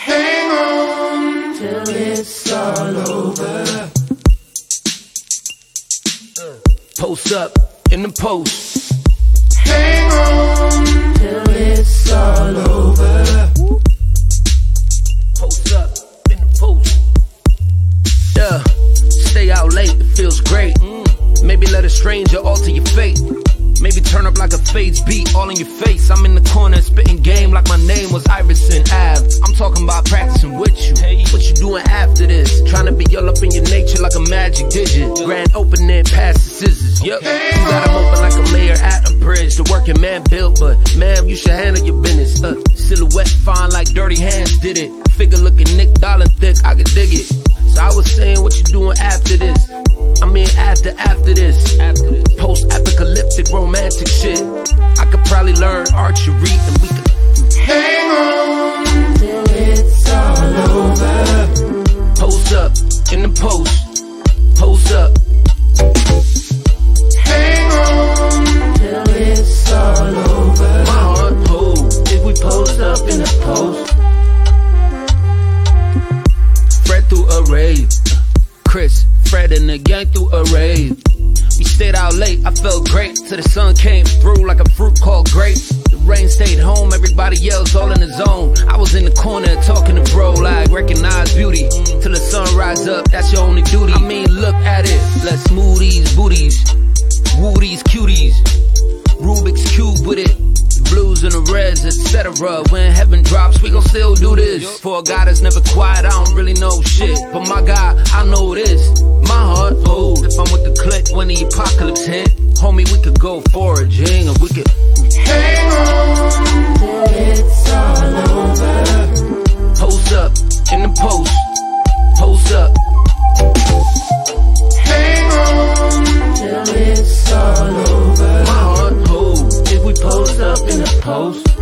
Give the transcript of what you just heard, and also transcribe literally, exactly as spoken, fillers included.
Hang on till it's all over. Post up in the post. Hang on till it's all over. Post up in the post. Yeah, stay out late, it feels great. Mm. Maybe let a stranger alter your fate. Maybe turn up like a fades beat all in your face. I'm in the corner spitting game like my name was Iverson Ave. I'm talking about practicing with you. What you doing after this? Trying to be all up in your nature like a magic digit. Grand opening, pass the scissors. Yup, you got 'em open like a mayor at a bridge. The working man built, but ma'am, you should handle your business. Uh, silhouette fine like dirty hands did it. Figure looking Nick Dollar thick, I could dig it. So I was saying, what you doing after this? I mean after, after this. After this. Post-apocalyptic romantic shit. I could probably learn archery and we could hang on till it's all over. Post up in the post. Post up. Hang on till it's all over. My heart hold if we post up in the post. Fred through a rave. Chris, Fred and the gang through a rave. We stayed out late, I felt great till the sun came through like a fruit called grape. The rain stayed home, everybody yells all in the zone. I was in the corner talking to bro like recognize beauty till the sun rise up, that's your only duty. I mean look at it, let's move these booties, woo these cuties, Rubik's Cube with it. Blues and the reds, et cetera. When heaven drops, we gon' still do this. For a guy that's never quiet, I don't really know shit. But my God, I know this. My heart holds. If I'm with the clique when the apocalypse hit, homie, we could go foraging and we could hang on till it's all over. Post up in the post. Post up. Hang on till it's all over. My heart holds if we post up in the post.